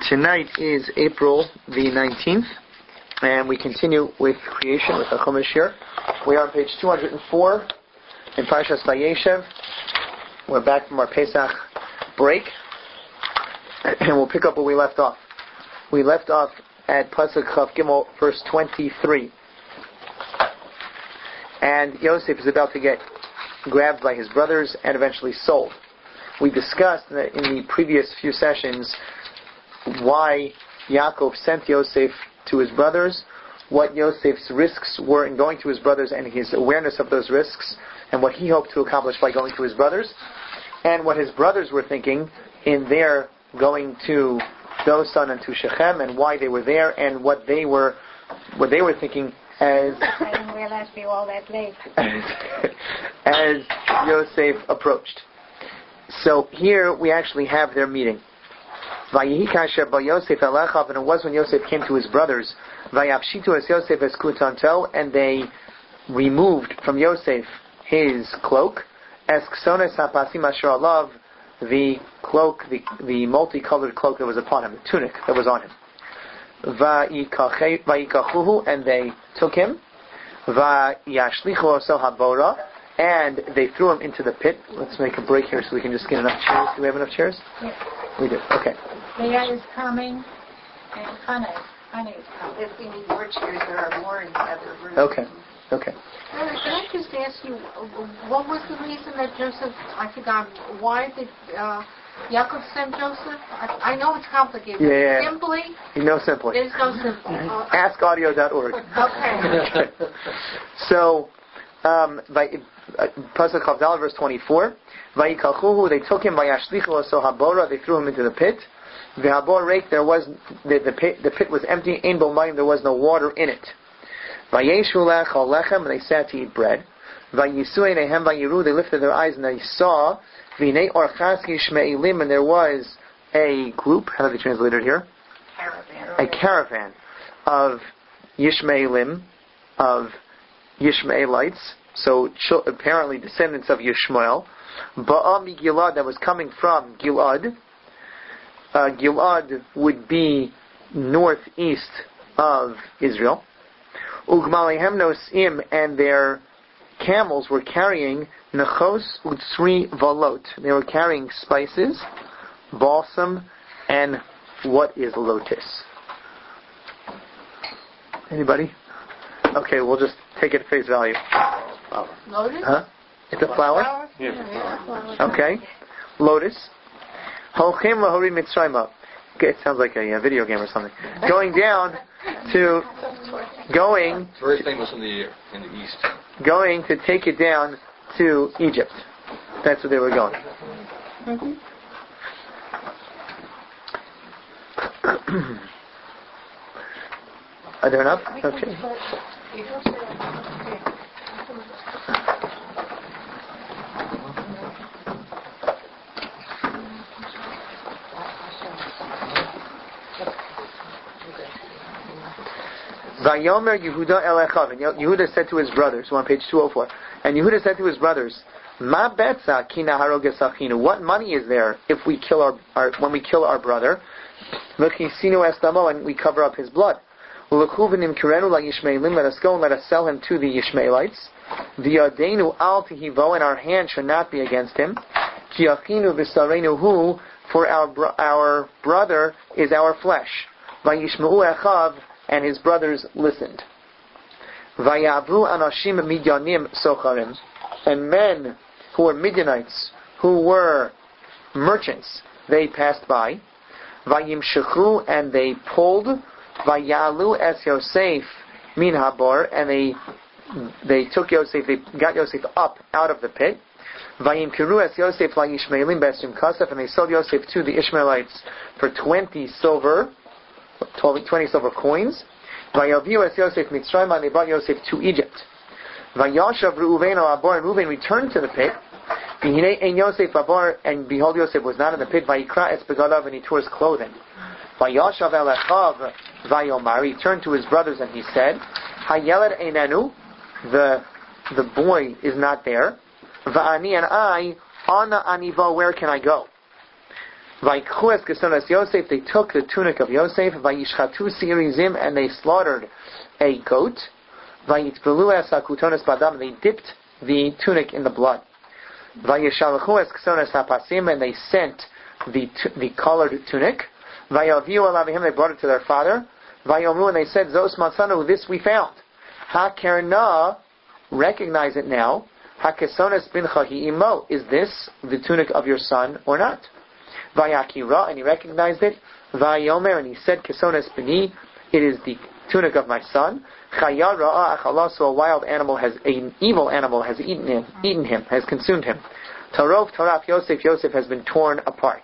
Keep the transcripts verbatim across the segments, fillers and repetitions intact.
Tonight is April the nineteenth, and we continue with creation with the Chumash here. We are on page two hundred four in Parshas Vayeshev. We're back from our Pesach break, and we'll pick up where we left off. We left off at Pasuk Chav Gimel, verse twenty-three. And Yosef is about to get grabbed by his brothers and eventually sold. We discussed that in the previous few sessions why Yaakov sent Yosef to his brothers, what Yosef's risks were in going to his brothers and his awareness of those risks, and what he hoped to accomplish by going to his brothers, and what his brothers were thinking in their going to Dosan and to Shechem, and why they were there, and what they were what they were thinking as I didn't realize we were all that late. as Yosef approached. So here we actually have their meeting. Vayihi kasher ba Yosef elechav, and it was when Yosef came to his brothers. Vayapshitu es Yosef es kutanto, and they removed from Yosef his cloak. Es ksones hapasim asher alav, the cloak, the, the multicolored cloak that was upon him, the tunic that was on him. Vayikachuhu, and they took him. Vayashlichu oso habora, and they threw him into the pit. Let's make a break here so we can just get enough chairs. Do we have enough chairs? Yes. We do. Okay. Leah is coming, and Hannah, Hannah is coming. If we need more chairs, there are more in the other room. Okay. Okay. Can I just ask you, what was the reason that Joseph, I forgot, why did uh, Yaakov send Joseph? I, I know it's complicated. Yeah, yeah. Simply? No, simply. There's no simple. Uh, ask audio dot org. Okay. So, um, by Pasuk Chav Daled, verse twenty-four, Vayikalchuhu, they took him, Vayashlichu oso habora, they threw him into the pit. V'habor reik, there was the, the pit. The pit was empty. Ein bo mayim, there was no water in it. Vayeshu lechal lechem, and they sat to eat bread. Vayisu einehem vayiru, they lifted their eyes and they saw. V'nei orchas yishmeelim, and there was a group. How do they translate it here? Caravan. A caravan of Yishmaelim, of Yishmaelites. So ch- apparently descendants of Yishmael. Ba'am Gilad, that was coming from Gilad. Uh, Gilad would be northeast of Israel. Ugmalehem nosim, and their camels were carrying Nechos utsri valot. They were carrying spices, balsam, and what is lotus? Anybody? Okay, we'll just take it at face value. Lotus? Huh? It's a flower? Flower? Yeah. Yeah, flower. Okay. Lotus. Holchem lahori mitzrayma. Okay, it sounds like a, a video game or something. Going down to going. Very famous in the in the east. Going to take it down to Egypt. That's where they were going. Mm-hmm. Are there enough? Okay. Vayomer Yehuda Elechav, and Yehuda said to his brothers, we're on page two oh four, and Yehuda said to his brothers, Ma betza ki naharo gesachinu, what money is there if we kill our, our when we kill our brother? V'chisinu estamo, and we cover up his blood. U'lechuvenim kirenu la Yishmaelim, let us go and let us sell him to the Yishmaelites. V'yadenu al tihivo, and our hand should not be against him. Ki achinu v'sarenu hu, for our bro- our brother is our flesh. Vayishmeu echav, and his brothers listened. Vayavu anashim midyanim socharim, and men who were Midianites, who were merchants, they passed by. Vayimshechu, and they pulled. Vayalu es Yosef min habor, and they they took Yosef, they got Yosef up out of the pit. Vayimkiru es Yosef la Yishmaelim b'esrim kasef, and they sold Yosef to the Ishmaelites for twenty silver. twenty silver coins. Vayaviu es Yosef Mitzrayim, and they brought Yosef to Egypt. Vayashav Reuven al Abor, and Reuven returned to the pit. V'hinei ein Yosef Abor, and behold, Yosef was not in the pit. Vayikra es begadav, and he tore his clothing. Vayashav el Echav Vayomar, he turned to his brothers and he said, Hayeled einenu, the the boy is not there. Va'ani, and I, ana anivo, where can I go? Vaikhu es kesonas Yosef, they took the tunic of Yosef, Vayishchatu sirizim, and they slaughtered a goat. Vayitbelu es hakutonas badam, they dipped the tunic in the blood. Vayishalchu es kesonas hapasim, and they sent the t- the colored tunic. Vayaviu alavihim, they brought it to their father. Vayomru, and they said, Zos matzanu, this we found. Hakerna, recognize it now. Hakesonas bincha imo, is this the tunic of your son or not? Vayakira, and he recognized it. Vayomer, and he said, Kesonas bini, it is the tunic of my son. Chaya ra'a achala, so a wild animal has, an evil animal has eaten him, eaten him, has consumed him. Tarov taraf Yosef, Yosef has been torn apart.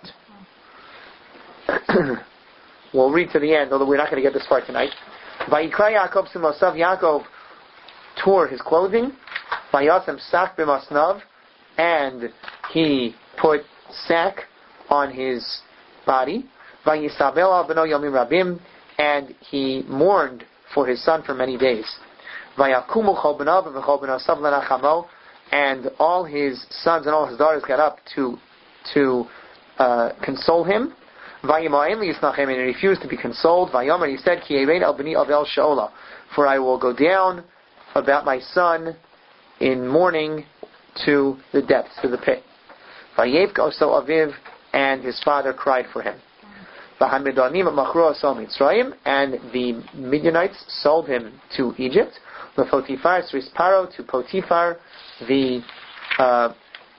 We'll read to the end, although we're not going to get this far tonight. Vayikra Yaakov sumosav, Yaakov tore his clothing. Vayasem sak b'masnav, and he put sack on his body. Vayisabel al beno yomim rabim, and he mourned for his son for many days. Vayakumu chol benav v'chol benasav lenachamo, and all his sons and all his daughters got up to to uh, console him. Vayimayim yisnachem, and he refused to be consoled. Vayomer, he said, Ki erein al beni avel she'ola, for I will go down about my son in mourning to the depths, to the pit. Vayevka oso aviv, and his father cried for him. V'hamidanim machru oso mitzrayim, and the Midianites sold him to Egypt. L'potifar sris paro, to Potiphar, the uh,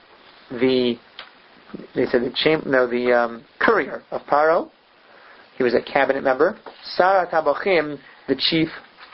the they said the cham- no the um, courier of Paro. He was a cabinet member. Sarat Habachim, the chief.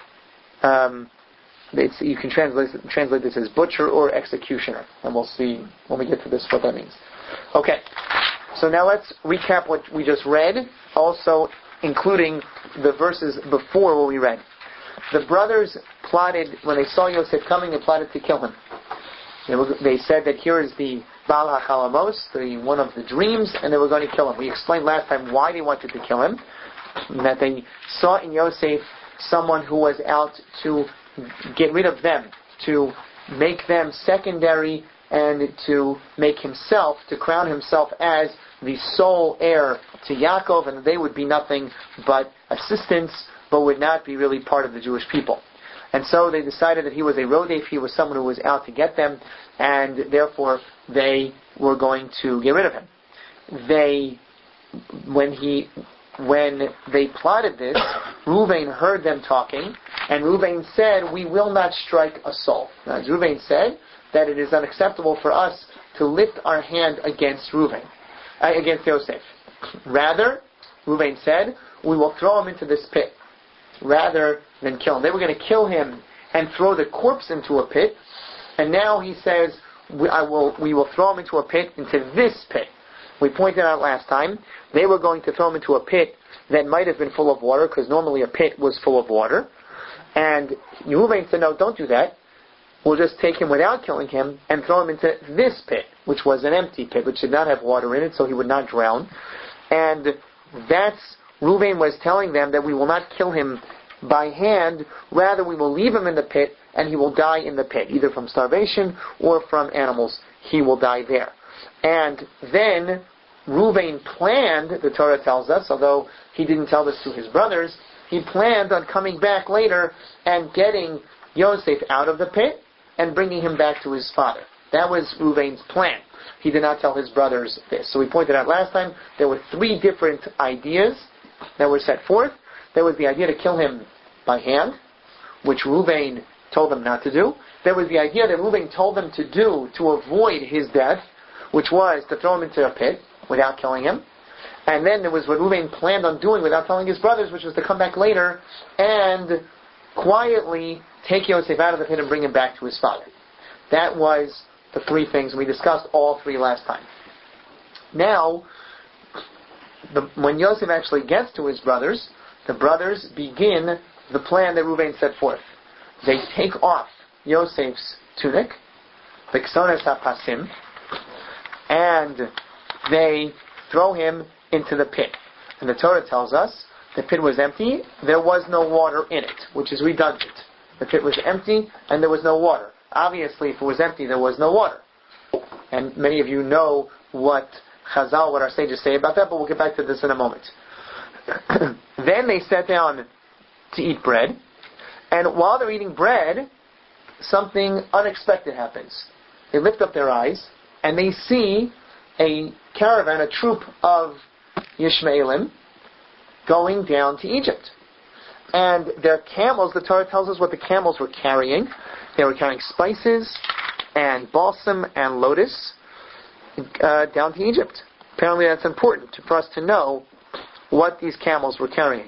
Um, it's, you can translate translate this as butcher or executioner, and we'll see when we get to this what that means. Okay, so now let's recap what we just read, also including the verses before what we read. The brothers plotted, when they saw Yosef coming, they plotted to kill him. They, were, they said that here is the Baal HaChalamos, the one of the dreams, and they were going to kill him. We explained last time why they wanted to kill him, that they saw in Yosef someone who was out to get rid of them, to make them secondary, and to make himself, to crown himself as the sole heir to Yaakov, and they would be nothing but assistants, but would not be really part of the Jewish people. And so they decided that he was a rodef, he was someone who was out to get them, and therefore they were going to get rid of him. They, when he, when they plotted this, Reuven heard them talking, and Reuven said, "We will not strike a soul." Now, Reuven said that it is unacceptable for us to lift our hand against Reuven, uh, against Yosef. Rather, Reuven said, "We will throw him into this pit," rather than kill him. They were going to kill him and throw the corpse into a pit, and now he says, we, I will, we will throw him into a pit, into this pit. We pointed out last time, they were going to throw him into a pit that might have been full of water, because normally a pit was full of water, and Reuven said, no, don't do that. We'll just take him without killing him and throw him into this pit, which was an empty pit, which did not have water in it, so he would not drown. And that's Reuven was telling them that we will not kill him by hand, rather we will leave him in the pit and he will die in the pit, either from starvation or from animals. He will die there. And then Reuven planned, the Torah tells us, although he didn't tell this to his brothers, he planned on coming back later and getting Yosef out of the pit and bringing him back to his father. That was Reuven's plan. He did not tell his brothers this. So we pointed out last time there were three different ideas that were set forth. There was the idea to kill him by hand, which Reuven told them not to do. There was the idea that Reuven told them to do to avoid his death, which was to throw him into a pit without killing him. And then there was what Reuven planned on doing without telling his brothers, which was to come back later and quietly take Yosef out of the pit and bring him back to his father. That was the three things, and we discussed all three last time. Now, the, when Yosef actually gets to his brothers, the brothers begin the plan that Reuven set forth. They take off Yosef's tunic, B'ksones HaPasim, and they throw him into the pit. And the Torah tells us the pit was empty, there was no water in it, which is redundant. The pit was empty and there was no water. Obviously, if it was empty, there was no water. And many of you know what Chazal, what our sages say about that, but we'll get back to this in a moment. Then they sat down to eat bread, and while they're eating bread, something unexpected happens. They lift up their eyes, and they see a caravan, a troop of Yishmaelim, going down to Egypt. And their camels, the Torah tells us what the camels were carrying. They were carrying spices and balsam and lotus uh, down to Egypt. Apparently that's important for us to know what these camels were carrying.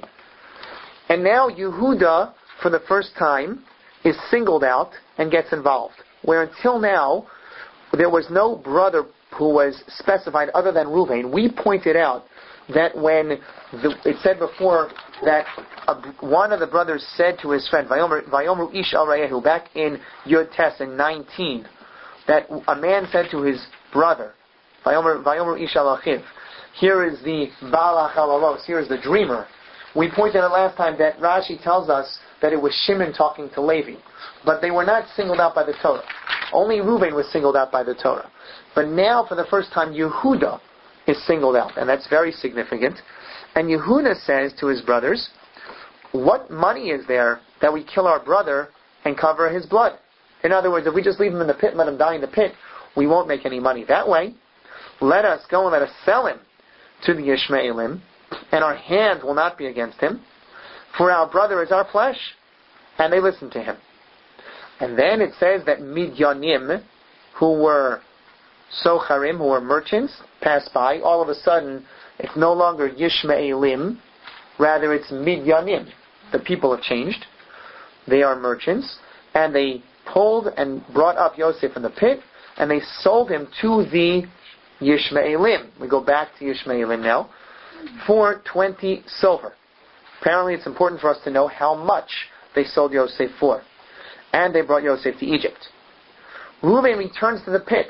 And now Yehuda, for the first time, is singled out and gets involved. Where until now, there was no brother who was specified other than Reuven. We pointed out that when the, it said before that a, one of the brothers said to his friend, Vayomer, Vayomer Ish al Rayehu, back in Yud Tes in nineteen, that a man said to his brother, Vayomer, Vayomer Ish al Achiv, here is the Baal HaChalalos, here is the dreamer. We pointed out last time that Rashi tells us that it was Shimon talking to Levi, but they were not singled out by the Torah. Only Reuven was singled out by the Torah. But now, for the first time, Yehuda is singled out, and that's very significant. And Yehuda says to his brothers, what money is there that we kill our brother and cover his blood? In other words, if we just leave him in the pit and let him die in the pit, we won't make any money that way. Let us go and let us sell him to the Yishmaelim, and our hand will not be against him, for our brother is our flesh. And they listened to him. And then it says that Midyanim, who were Socharim, who were merchants, passed by. All of a sudden, it's no longer Yishmaelim, rather it's Midyanim. The people have changed. They are merchants, and they pulled and brought up Yosef in the pit, and they sold him to the Yishmaelim. We go back to Yishmaelim now, for twenty silver. Apparently it's important for us to know how much they sold Yosef for. And they brought Yosef to Egypt. Reuben returns to the pit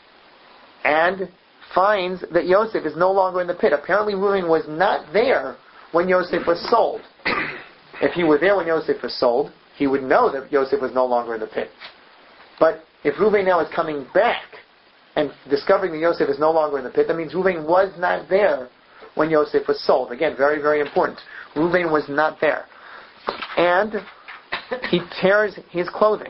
and finds that Yosef is no longer in the pit. Apparently Reuben was not there when Yosef was sold. If he were there when Yosef was sold, he would know that Yosef was no longer in the pit. But if Reuben now is coming back and discovering that Yosef is no longer in the pit, that means Reuben was not there when Yosef was sold. Again, very, very important. Reuben was not there. And he tears his clothing.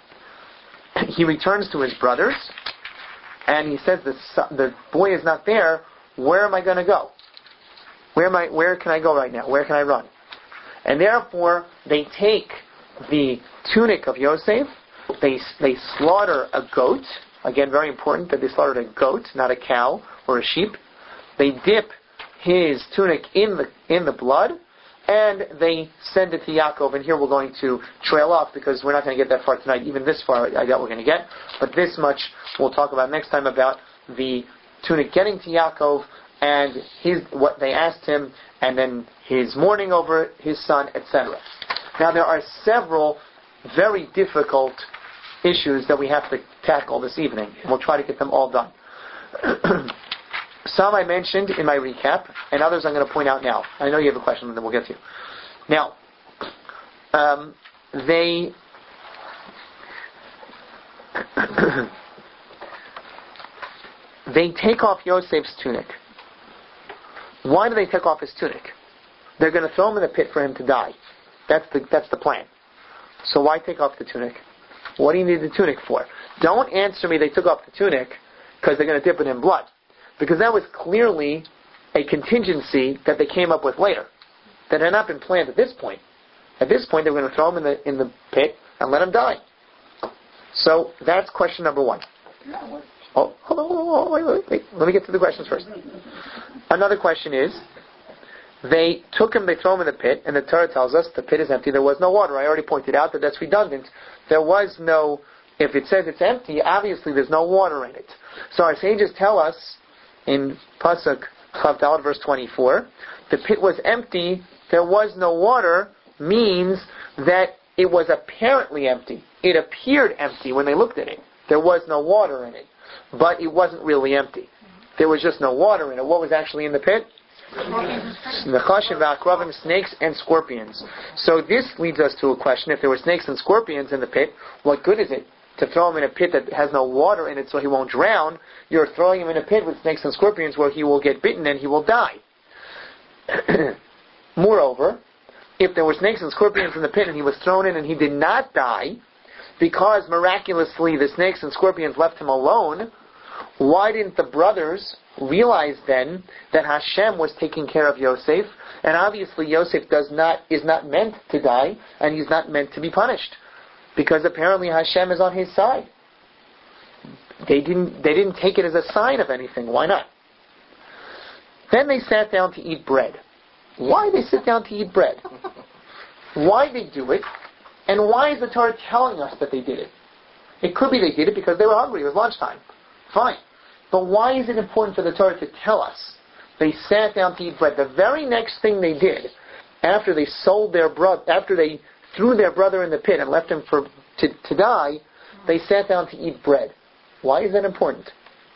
He returns to his brothers, and he says, the, the boy is not there. Where am I going to go? Where am I? Where can I go right now? Where can I run? And therefore, they take the tunic of Yosef, they, they slaughter a goat. Again, very important that they slaughtered a goat, not a cow or a sheep. They dip his tunic in the in the blood, and they send it to Yaakov. And here we're going to trail off because we're not going to get that far tonight. Even this far, I doubt we're going to get. But this much we'll talk about next time, about the tunic getting to Yaakov and his what they asked him, and then his mourning over his son, et cetera. Now there are several very difficult issues that we have to tackle this evening. We'll try to get them all done. Some I mentioned in my recap, and others I'm going to point out now. I know you have a question, and then we'll get to you. Now, um, they they take off Yosef's tunic. Why do they take off his tunic? They're going to throw him in the pit for him to die. That's the that's the plan. So why take off the tunic? What do you need the tunic for? Don't answer me they took off the tunic because they're going to dip it in blood. Because that was clearly a contingency that they came up with later. That had not been planned at this point. At this point, they were going to throw him in the in the pit and let him die. So that's question number one. Oh, hold on, hold on, wait, wait, wait. Let me get to the questions first. Another question is, they took him, they throw him in the pit, and the Torah tells us the pit is empty, there was no water. I already pointed out that that's redundant. There was no, if it says it's empty, obviously there's no water in it. So our sages tell us, in Pasuk Chav Daled, verse twenty-four, the pit was empty, there was no water, means that it was apparently empty. It appeared empty when they looked at it. There was no water in it. But it wasn't really empty. There was just no water in it. What was actually in the pit? Nechashim v'akravim, snakes and scorpions. So this leads us to a question. If there were snakes and scorpions in the pit, what good is it to throw him in a pit that has no water in it so he won't drown. You're throwing him in a pit with snakes and scorpions where he will get bitten and he will die. Moreover, if there were snakes and scorpions in the pit and he was thrown in and he did not die, because miraculously the snakes and scorpions left him alone, why didn't the brothers realize then that Hashem was taking care of Yosef? And obviously Yosef does not is not meant to die, and he's not meant to be punished, because apparently Hashem is on his side. They didn't they didn't take it as a sign of anything. Why not? Then they sat down to eat bread. Why they sit down to eat bread? Why they do it? And why is the Torah telling us that they did it? It could be they did it because they were hungry. It was lunchtime. Fine. But why is it important for the Torah to tell us they sat down to eat bread? The very next thing they did, after they sold their brother, after they threw their brother in the pit and left him for to, to die, they sat down to eat bread. Why is that important?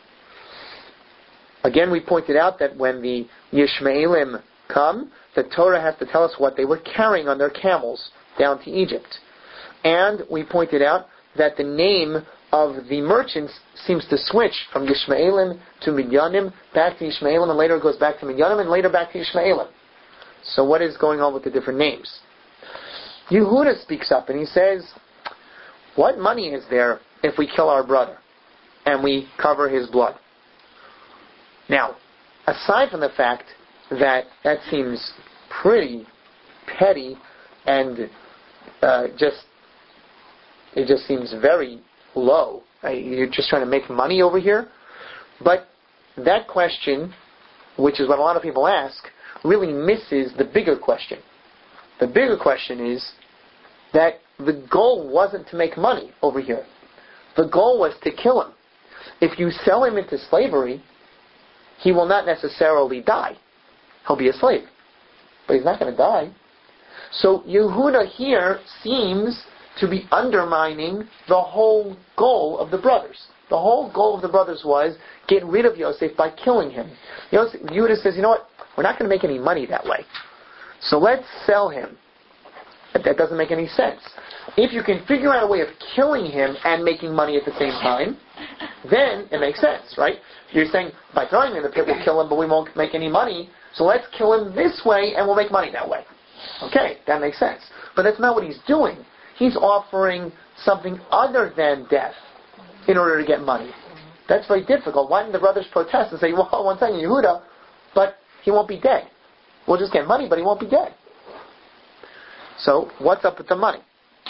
Again, we pointed out that when the Yishmaelim come, the Torah has to tell us what they were carrying on their camels down to Egypt. And we pointed out that the name of the merchants seems to switch from Yishmaelim to Midyanim, back to Yishmaelim, and later it goes back to Midyanim, and later back to Yishmaelim. So what is going on with the different names? Yehuda speaks up and he says, what money is there if we kill our brother and we cover his blood? Now, aside from the fact that that seems pretty petty and uh, just it just seems very low. Uh, you're just trying to make money over here. But that question, which is what a lot of people ask, really misses the bigger question. The bigger question is that the goal wasn't to make money over here. The goal was to kill him. If you sell him into slavery, he will not necessarily die. He'll be a slave. But he's not going to die. So Yehuda here seems to be undermining the whole goal of the brothers. The whole goal of the brothers was get rid of Yosef by killing him. Yosef, Yehuda says, you know what? We're not going to make any money that way. So let's sell him. But that doesn't make any sense. If you can figure out a way of killing him and making money at the same time, then it makes sense, right? You're saying, by throwing him in the pit, we'll kill him, but we won't make any money. So let's kill him this way, and we'll make money that way. Okay, that makes sense. But that's not what he's doing. He's offering something other than death in order to get money. That's very difficult. Why didn't the brothers protest and say, well, one second, Yehuda, but he won't be dead. We'll just get money, but he won't be dead. So, what's up with the money?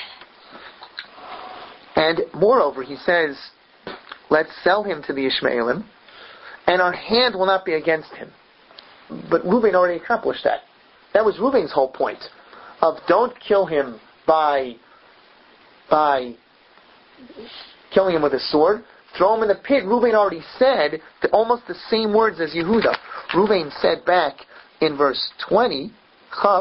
And moreover, he says, let's sell him to the Ishmaelim, and our hand will not be against him. But Reuben already accomplished that. That was Reuben's whole point, of don't kill him by by killing him with a sword. Throw him in the pit. Reuben already said the, almost the same words as Yehuda. Reuben said back in verse twenty, Chaf,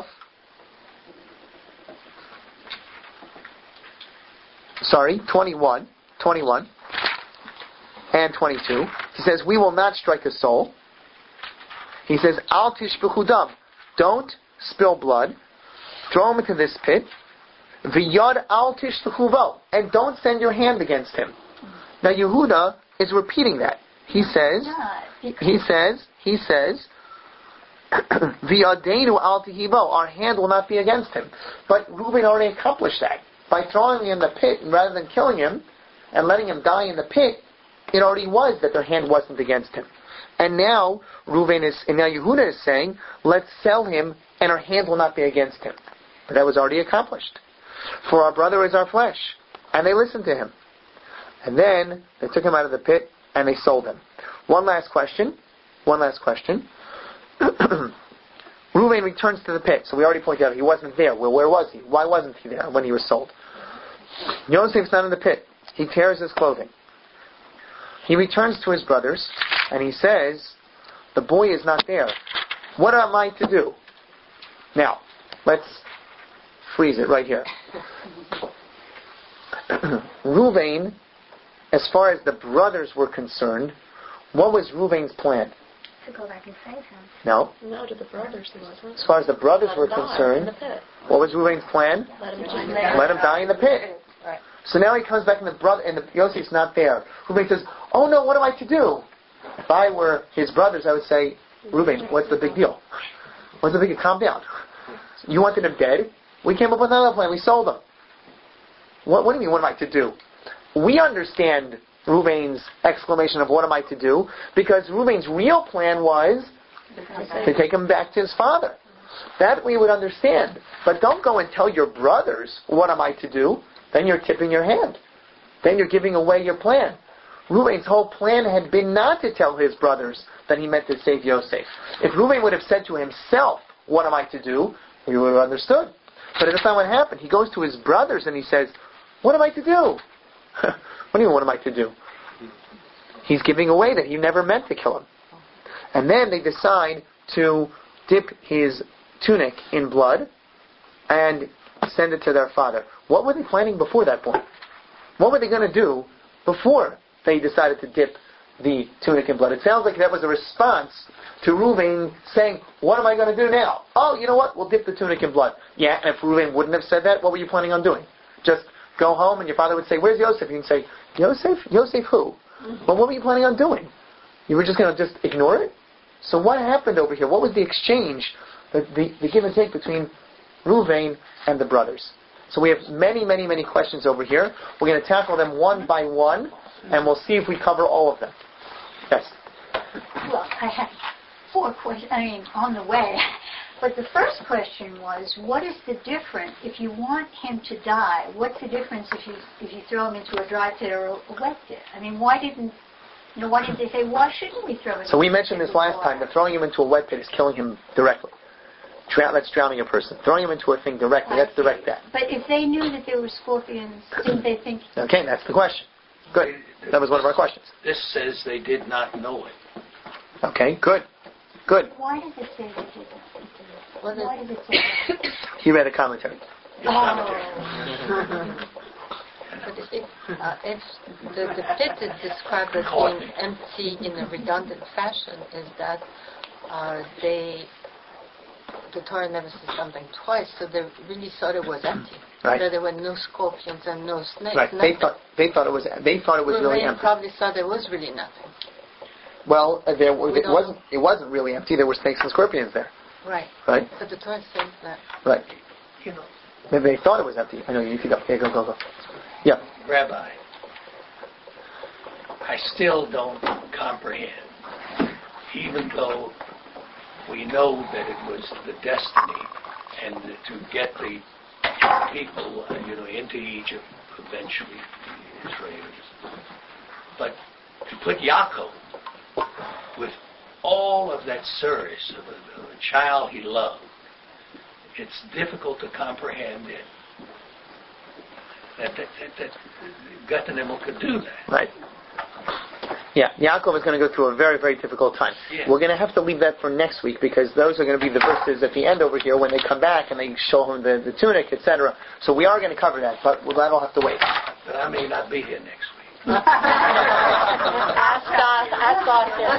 sorry, twenty-one, twenty-one, and twenty-two. He says, we will not strike a soul. He says, Al tishbechu dam. Don't spill blood. Throw him into this pit. V'yad al tishbechu vo. And don't send your hand against him. Now Yehuda is repeating that. He says, he says, he says, V'yadeinu al tihivo. Our hand will not be against him. But Reuben already accomplished that. By throwing him in the pit, rather than killing him and letting him die in the pit, it already was that their hand wasn't against him. And now Reuben is, and now Yehuda is saying, let's sell him, and our hand will not be against him. But that was already accomplished. For our brother is our flesh, and they listened to him. And then they took him out of the pit and they sold him. One last question. One last question. Reuben returns to the pit. So we already pointed out he wasn't there. Well, where was he? Why wasn't he there when he was sold? Yosef's not in the pit. He tears his clothing. He returns to his brothers and he says, the boy is not there. What am I to do? Now, let's freeze it right here. Reuben, as far as the brothers were concerned, what was Reuben's plan? To go back and save him. No. No, to the brothers he wasn't. As far as the brothers Let were him die concerned, in the pit. what was Reuben's plan? Let him die in the pit. Let him die in the pit. Right. So now he comes back and the brother and the, Yosef's not there. Reuben says, "Oh no, what am I to do?" If I were his brothers, I would say, "Reuben, what's the big deal? What's the big deal? Calm down. You wanted him dead. We came up with another plan. We sold him. What, what do you mean? What am I to do?" We understand Reuben's exclamation of "What am I to do?" because Reuben's real plan was to take him back to his father. That we would understand. But don't go and tell your brothers, "What am I to do?" Then you're tipping your hand. Then you're giving away your plan. Reuben's whole plan had been not to tell his brothers that he meant to save Yosef. If Reuben would have said to himself, "What am I to do?" we would have understood. But that's not what happened. He goes to his brothers and he says, "What am I to do?" What do you mean, what am I to do? He's giving away that he never meant to kill him. And then they decide to dip his tunic in blood and send it to their father. What were they planning before that point? What were they going to do before they decided to dip the tunic in blood? It sounds like that was a response to Reuben saying, "What am I going to do now?" "Oh, you know what? We'll dip the tunic in blood." Yeah, and if Reuben wouldn't have said that, what were you planning on doing? Just go home and your father would say, "Where's Yosef?" You can say, "Yosef? Yosef who?" Well, what were you planning on doing? You were just going to just ignore it? So what happened over here? What was the exchange, the, the, the give and take between Reuben and the brothers? So we have many, many, many questions over here. We're going to tackle them one by one, and we'll see if we cover all of them. Yes? Well, I have four questions, I mean, on the way. But the first question was, what is the difference, if you want him to die, what's the difference if you if you throw him into a dry pit or a wet pit? I mean, why didn't, you know, why did they say, why shouldn't we throw him into So we a mentioned pit this last with time, water? that throwing him into a wet pit is killing him directly. Drown, that's drowning a person. Throwing him into a thing directly, that's direct death. But if they knew that there were scorpions, didn't they think... Okay, that's the question. Good. That was one of our questions. This says they did not know it. Okay, good. Good. Why does it say they didn't? Why does it say that? He read a commentary. Oh. But you see, uh, if the, the pit is described as being empty in a redundant fashion, is that uh, they, the Torah never says something twice, so they really thought it was empty. Right. That there were no scorpions and no snakes. Right. They thought they thought it was they thought it was well, really they empty. probably thought there was really nothing. Well, uh, there were, We it don't wasn't know. it wasn't really empty. There were snakes and scorpions there. Right. Right. But the Torah says that. Right. You know, Maybe they thought it was empty. I know you need to go. Yeah, go, go, go. Yeah. Rabbi, I still don't comprehend, even though we know that it was the destiny and to get the people, uh, you know, into Egypt, eventually the Israelis, but to put Yaakov with all of that service of a, of a child he loved, it's difficult to comprehend it. That, that, that, that Gatanimel could do that. Right. Yeah, Yaakov is going to go through a very, very difficult time. Yeah. We're going to have to leave that for next week because those are going to be the verses at the end over here when they come back and they show him the, the tunic, et cetera. So we are going to cover that, but that'll have to wait. But I may not be here next week. Ask us, ask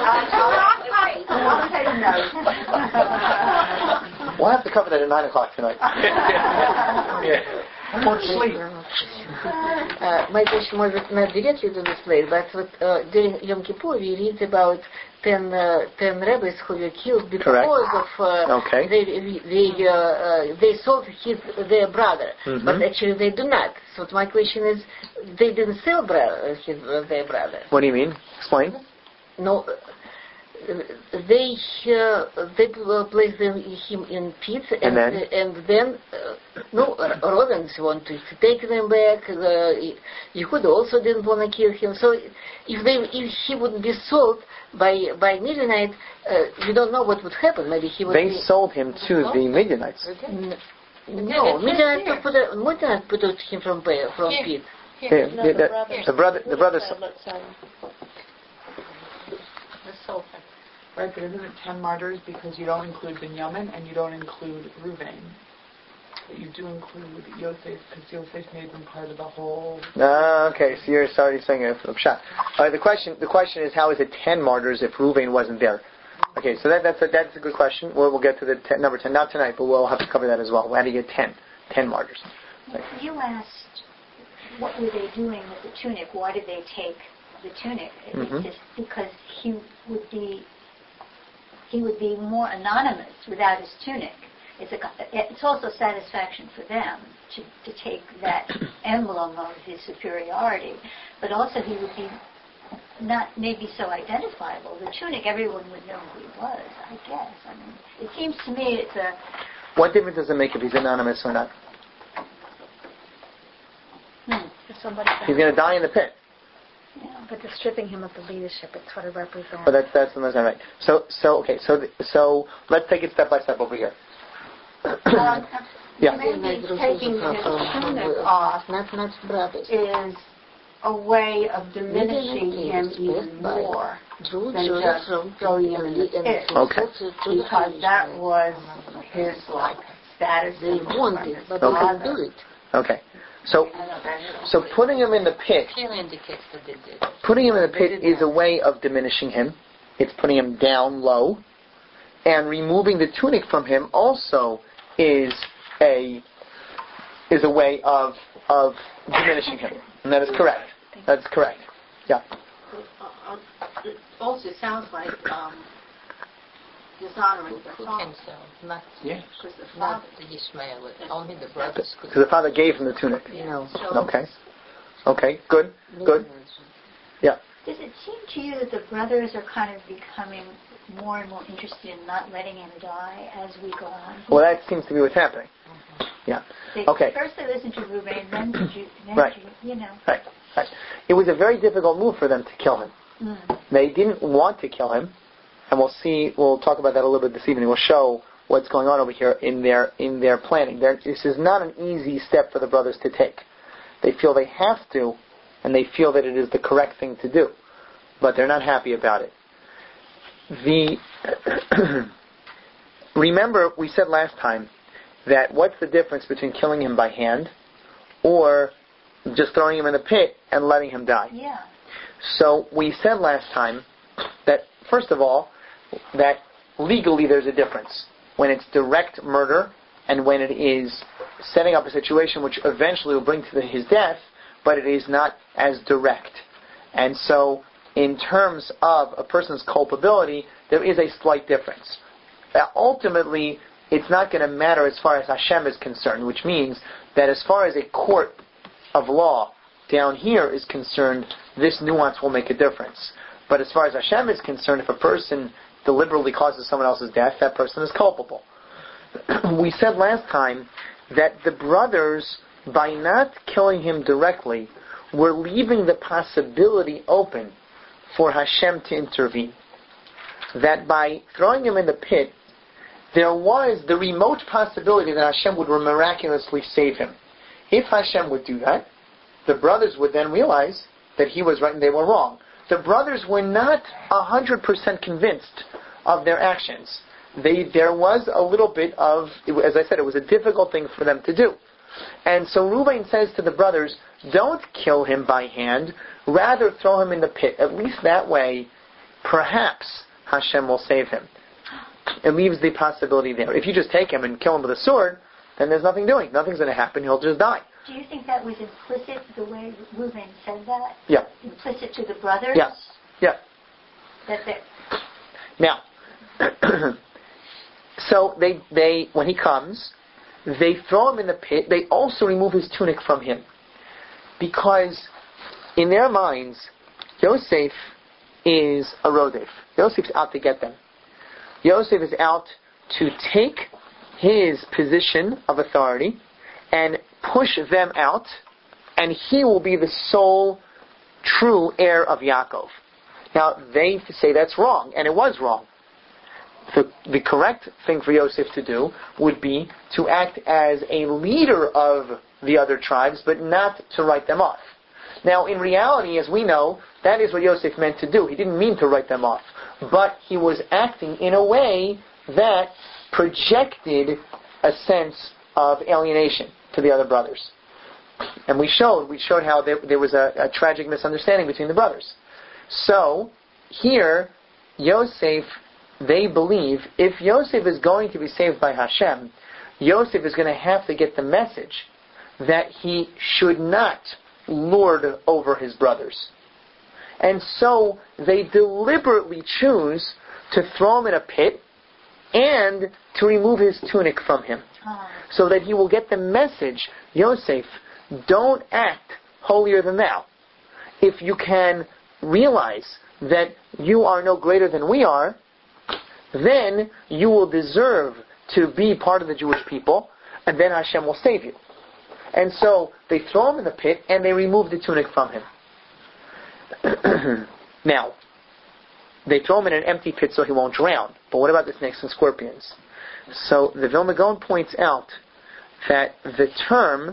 us. We'll have to cover that at nine o'clock tonight. Yeah. I won't sleep. Uh, my question was not directly to this place, but what, uh, during Yom Kippur we read about ten uh, ten rabbis who were killed because Correct. of uh, Okay. they they uh, uh, they sold his their brother, Mhm. but actually they do not. So my question is, they didn't sell bro- his uh, their brother. What do you mean? Explain. No. Uh, they uh, they uh, placed them, him in pits and, And then? uh, and then uh, no Romans want to take them back. Uh, Yehuda also didn't want to kill him. So if they if he would be sold by by Midianite, uh, you don't know what would happen. Maybe he would. They be, sold him to the Midianites. N- no, Midianite to put a, Midianite put him from pa- from Here. pit. The, the, the, the brother, the brothers. The sold him. Right, but isn't it ten martyrs because you don't include Binyamin and you don't include Reuven? But you do include Yosef because Yosef made them part of the whole... Ah, okay. So you're sorry saying a shot. All right. The question, the question is, how is it ten martyrs if Reuven wasn't there? Okay. So that, that's a that's a good question. We'll, we'll get to the ten, number ten, not tonight, but we'll have to cover that as well. How do you get ten? Ten martyrs. Right. You asked what were they doing with the tunic? Why did they take the tunic? Mm-hmm. It's just because he would be he would be more anonymous without his tunic. It's a it's also satisfaction for them to to take that emblem of his superiority, but also he would be not maybe so identifiable. The tunic, everyone would know who he was, I guess. I mean, it seems to me it's a... What difference does it make if he's anonymous or not? Hmm. He's going to die in the pit. Yeah. But the stripping him of the leadership, it sort of represents... But that's, that's the most right. So, so okay, so so let's take it step by step over here. um, Yeah. Maybe taking his tunic off is a way of diminishing him even more than just throwing him in the pit. Okay. Because that was his, like, status symbol from his father. Okay. So, so putting him in the pit, Clearly indicates that they did. putting him in the pit is a way of diminishing him. It's putting him down low, and removing the tunic from him also is a is a way of of diminishing him, and that is correct. That's correct. Yeah. Uh, it also sounds like um, dishonoring the Who father. can sell? Not, Yes. Because the not father. the Ishmael. Only the brothers could. Because the father gave him the tunic. No. Okay. Okay. Good. Good. Yeah. Does it seem to you that the brothers are kind of becoming more and more interested in not letting him die as we go on? Well, that seems to be what's happening. Yeah. They, Okay. First they listened to Reuben, then to Judah, then Right. to, you know. Right. Right. It was a very difficult move for them to kill him. Mm. They didn't want to kill him, and we'll see. We'll talk about that a little bit this evening. We'll show what's going on over here in their in their planning. They're, this is not an easy step for the brothers to take. They feel they have to, and they feel that it is the correct thing to do, but they're not happy about it. The remember we said last time that what's the difference between killing him by hand or just throwing him in the pit and letting him die? Yeah. So we said last time that, first of all, that legally there's a difference when it's direct murder and when it is setting up a situation which eventually will bring to the, his death, but it is not as direct. And so in terms of a person's culpability, there is a slight difference. Uh, ultimately, it's not going to matter as far as Hashem is concerned, which means that as far as a court of law down here is concerned, this nuance will make a difference. But as far as Hashem is concerned, if a person deliberately causes someone else's death, that person is culpable. We said last time that the brothers, by not killing him directly, were leaving the possibility open for Hashem to intervene. That by throwing him in the pit, there was the remote possibility that Hashem would miraculously save him. If Hashem would do that, the brothers would then realize that he was right and they were wrong. The brothers were not one hundred percent convinced of their actions. They, there was a little bit of, as I said, it was a difficult thing for them to do. And so Reuben says to the brothers, don't kill him by hand, rather throw him in the pit. At least that way, perhaps Hashem will save him. It leaves the possibility there. If you just take him and kill him with a sword, then there's nothing doing. Nothing's going to happen. He'll just die. Do you think that was implicit, the way Reuben said that? Yeah. Implicit to the brothers? Yeah. Yeah. That they... Now, so they, they, when he comes, they throw him in the pit. They also remove his tunic from him. Because in their minds, Yosef is a rodef. Yosef's out to get them. Yosef is out to take his position of authority and push them out, and he will be the sole true heir of Yaakov. Now, they say that's wrong, and it was wrong. The, the correct thing for Yosef to do would be to act as a leader of the other tribes, but not to write them off. Now, in reality, as we know, that is what Yosef meant to do. He didn't mean to write them off. But he was acting in a way that projected a sense of alienation to the other brothers. And we showed we showed how there, there was a, a tragic misunderstanding between the brothers. So, here, Yosef, they believe, if Yosef is going to be saved by Hashem, Yosef is going to have to get the message that he should not lord over his brothers. And so they deliberately choose to throw him in a pit and to remove his tunic from him, so that he will get the message, Yosef, don't act holier than thou. If you can realize that you are no greater than we are, then you will deserve to be part of the Jewish people, and then Hashem will save you. And so they throw him in the pit and they remove the tunic from him. Now, they throw him in an empty pit so he won't drown. But what about the snakes and scorpions? So the Vilna Gaon points out that the term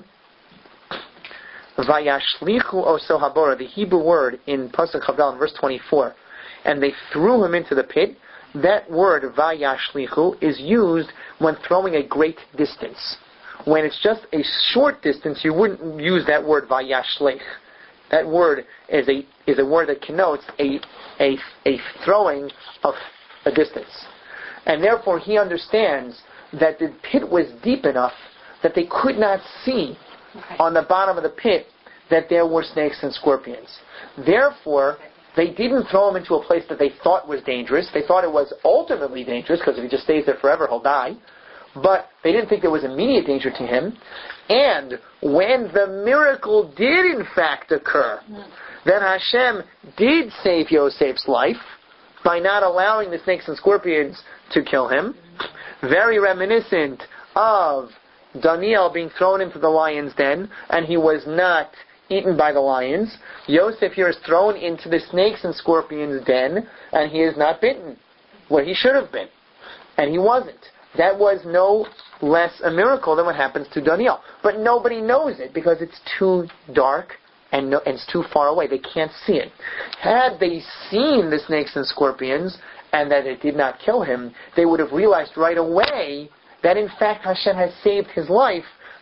Vayashlichu oso habora, the Hebrew word in Pasuk Chavdal in verse twenty-four, and they threw him into the pit, that word Vayashlichu is used when throwing a great distance. When it's just a short distance, you wouldn't use that word Vayashlech. That word is a is a word that connotes a a a throwing of a distance, and therefore he understands that the pit was deep enough that they could not see on the bottom of the pit that there were snakes and scorpions. Therefore, they didn't throw him into a place that they thought was dangerous. They thought it was ultimately dangerous because if he just stays there forever, he'll die. But they didn't think there was immediate danger to him. And when the miracle did in fact occur, then Hashem did save Yosef's life by not allowing the snakes and scorpions to kill him. Very reminiscent of Daniel being thrown into the lion's den, and he was not eaten by the lions. Yosef here is thrown into the snakes and scorpions den, and he is not bitten, where he should have been. And he wasn't. That was no less a miracle than what happens to Daniel. But nobody knows it because it's too dark and, no, and it's too far away. They can't see it. Had they seen the snakes and scorpions and that it did not kill him, they would have realized right away that in fact Hashem has saved his life,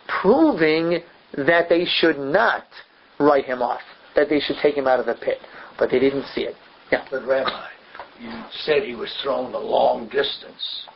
proving that they should not write him off, that they should take him out of the pit. But they didn't see it. Yeah. But Rabbi, you said he was thrown a long distance,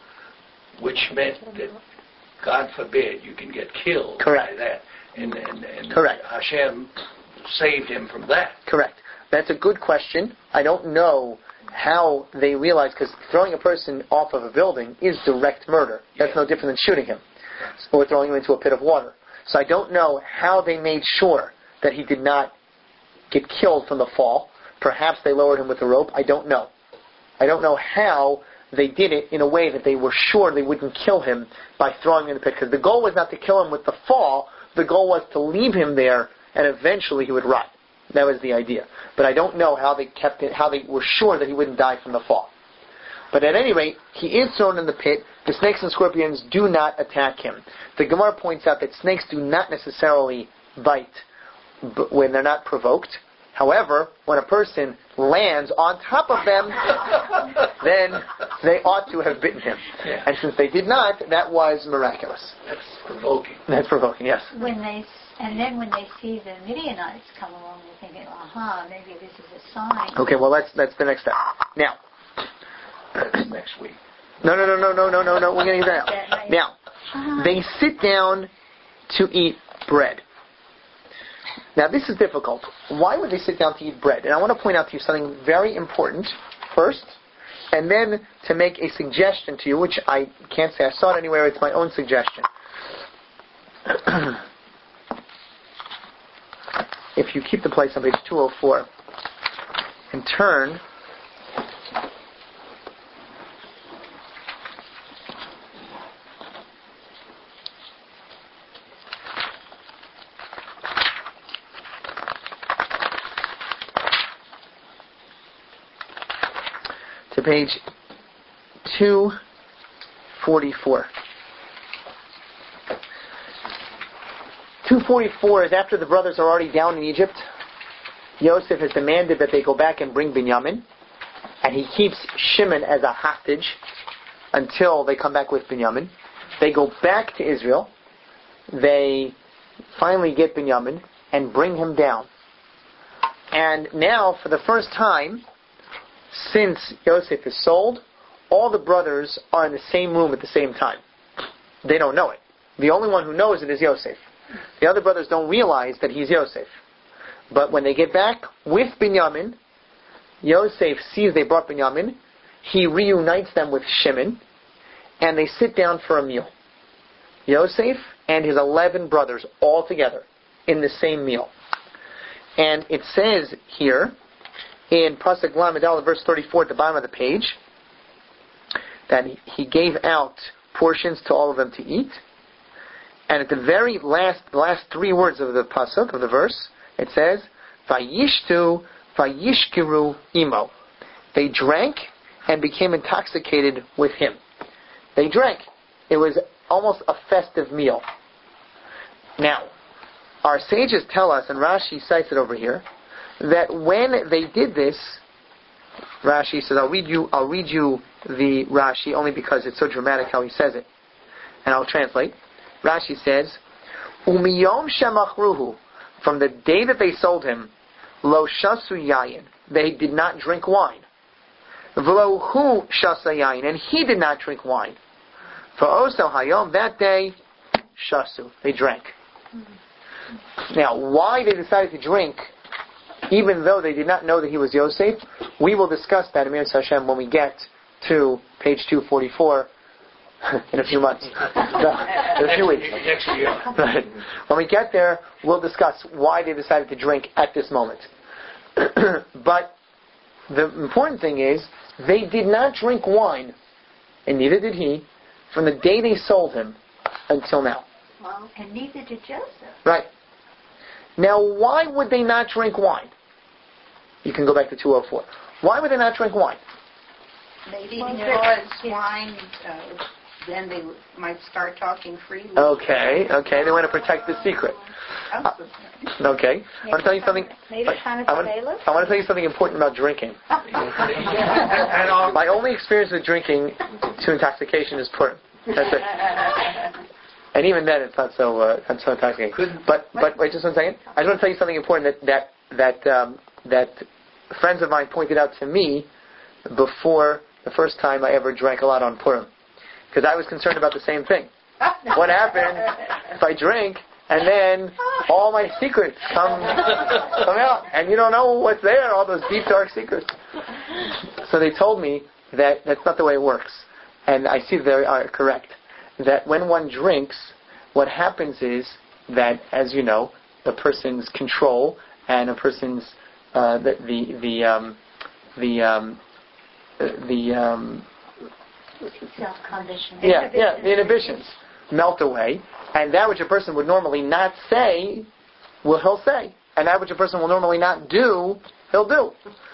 which meant that, God forbid, you can get killed Correct. by that. And, and, and Correct. Hashem saved him from that. Correct. That's a good question. I don't know how they realized, because throwing a person off of a building is direct murder. That's yeah. no different than shooting him or throwing him into a pit of water. So I don't know how they made sure that he did not get killed from the fall. Perhaps they lowered him with a rope. I don't know. I don't know how they did it in a way that they were sure they wouldn't kill him by throwing him in the pit. Because the goal was not to kill him with the fall. The goal was to leave him there and eventually he would rot. That was the idea. But I don't know how they kept it, how they were sure that he wouldn't die from the fall. But at any rate, he is thrown in the pit. The snakes and scorpions do not attack him. The Gemara points out that snakes do not necessarily bite when they're not provoked. However, when a person lands on top of them, then they ought to have bitten him. Yeah. And since they did not, that was miraculous. That's provoking. That's provoking, yes. When they and then when they see the Midianites come along, they're thinking, "Aha, maybe this is a sign." Okay, well that's that's the next step. Now, that's next week. No, no, no, no, no, no, no, no. We're getting there now. Now, uh-huh. they sit down to eat bread. Now, this is difficult. Why would they sit down to eat bread? And I want to point out to you something very important first, and then to make a suggestion to you, which I can't say I saw it anywhere. It's my own suggestion. If you keep the place on page two oh four and turn to page two forty-four. two forty-four is after the brothers are already down in Egypt. Yosef has demanded that they go back and bring Binyamin, and he keeps Shimon as a hostage until they come back with Binyamin. They go back to Israel. They finally get Binyamin and bring him down. And now, for the first time, since Yosef is sold, all the brothers are in the same room at the same time. They don't know it. The only one who knows it is Yosef. The other brothers don't realize that he's Yosef. But when they get back with Binyamin, Yosef sees they brought Binyamin. He reunites them with Shimon, and they sit down for a meal. Yosef and his eleven brothers all together in the same meal. And it says here in Pasuk Lamed Aleph, verse thirty-four at the bottom of the page, that he gave out portions to all of them to eat. And at the very last, the last three words of the pasuk, of the verse, it says, Vayishtu, Vayishkiru imo. They drank and became intoxicated with him. They drank. It was almost a festive meal. Now, our sages tell us, and Rashi cites it over here, that when they did this, Rashi says, I'll read you, I'll read you the Rashi only because it's so dramatic how he says it. And I'll translate. Rashi says, Umiyom shemachruhu, from the day that they sold him, lo shasu yayin, they did not drink wine. V'lo hu shasa yayin, and he did not drink wine. V'oso hayom, that day, shasu, they drank. Now, why they decided to drink, even though they did not know that he was Yosef, we will discuss that in Mirz Hashem when we get to page two forty-four in a few months. No, in a few weeks. Right. When we get there, we'll discuss why they decided to drink at this moment. But the important thing is, they did not drink wine, and neither did he, from the day they sold him until now. Well, and neither did Joseph. Right. Now, why would they not drink wine? You can go back to two oh four. Why would they not drink wine? Maybe because wine, uh, then they might start talking freely. Okay, okay. They want to protect the secret. Uh, okay. I want to tell you something. I want, I want to tell you something important about drinking. My only experience with drinking to intoxication is Purim. That's it. And even then, it's not so uh, not so intoxicating. But but wait, just one second. I just want to tell you something important that that that um, that friends of mine pointed out to me before the first time I ever drank a lot on Purim, because I was concerned about the same thing. What happened if I drink and then all my secrets come come out and you don't know what's there, all those deep dark secrets? So they told me that that's not the way it works, and I see they are correct. That when one drinks, what happens is that, as you know, a person's control and a person's uh, the the the um, the um, the um, self-conditioning. Yeah, yeah, the inhibitions melt away, and that which a person would normally not say, will he'll say, and that which a person will normally not do, he'll do.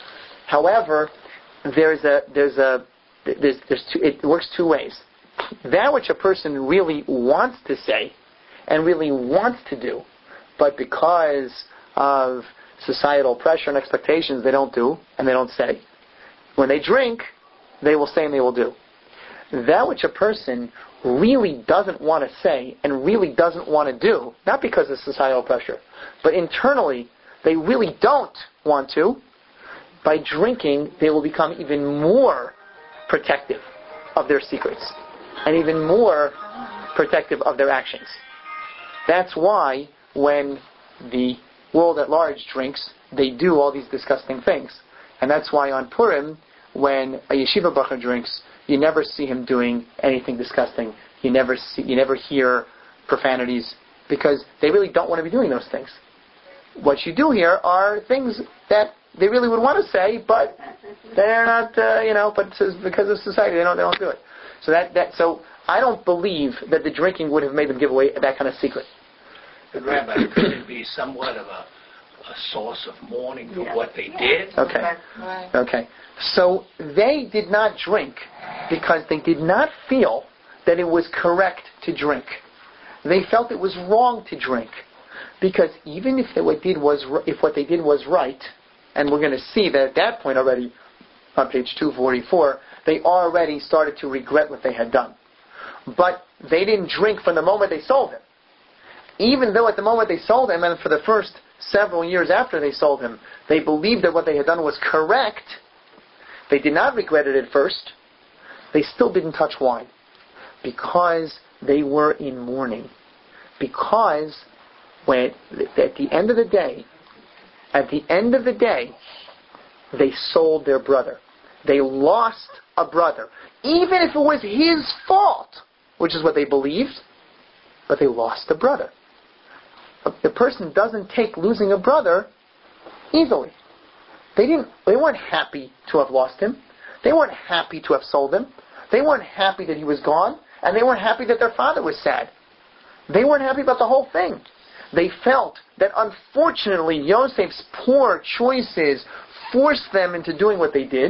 However, there's a there's a there's there's two, it works two ways. That which a person really wants to say and really wants to do, but because of societal pressure and expectations, they don't do and they don't say. When they drink, they will say and they will do. That which a person really doesn't want to say and really doesn't want to do, not because of societal pressure, but internally they really don't want to, by drinking they will become even more protective of their secrets and even more protective of their actions. That's why when the world at large drinks, they do all these disgusting things. And that's why on Purim, when a yeshiva bacher drinks, you never see him doing anything disgusting. You never see, you never hear profanities, because they really don't want to be doing those things. What you do here are things that they really would want to say, but they're not, uh, you know, but because of society, they don't, they don't do it. So that, that, so I don't believe that the drinking would have made them give away that kind of secret. But Rabbi, could it be somewhat of a, a source of mourning for Yeah. what they Yeah. did? Okay. Right. Okay. So they did not drink because they did not feel that it was correct to drink. They felt it was wrong to drink, because even if what did was if what they did was right, and we're going to see that at that point already on page two forty-four, they already started to regret what they had done. But they didn't drink from the moment they sold him. Even though at the moment they sold him, and for the first several years after they sold him, they believed that what they had done was correct, they did not regret it at first, they still didn't touch wine. Because they were in mourning. Because when at the end of the day, at the end of the day, they sold their brother. They lost a brother. Even if it was his fault, which is what they believed, but they lost a brother. The person doesn't take losing a brother easily. They didn't. They weren't happy to have lost him. They weren't happy to have sold him. They weren't happy that he was gone, and they weren't happy that their father was sad. They weren't happy about the whole thing. They felt that unfortunately Yosef's poor choices forced them into doing what they did,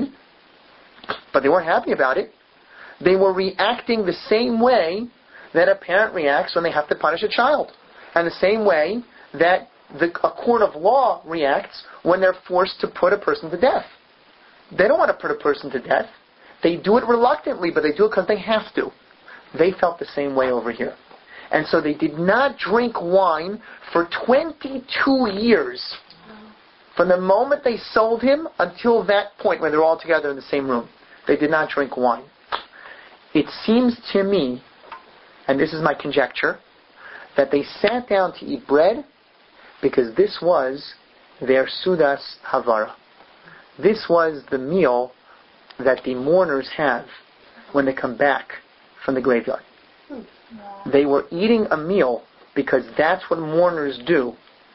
but they weren't happy about it. They were reacting the same way that a parent reacts when they have to punish a child, and the same way that the, a court of law reacts when they're forced to put a person to death. They don't want to put a person to death. They do it reluctantly, but they do it because they have to. They felt the same way over here. And so they did not drink wine for twenty-two years. From the moment they sold him until that point when they're all together in the same room. They did not drink wine. It seems to me, and this is my conjecture, that they sat down to eat bread because this was their Sudas Havara. This was the meal that the mourners have when they come back from the graveyard. They were eating a meal because that's what mourners do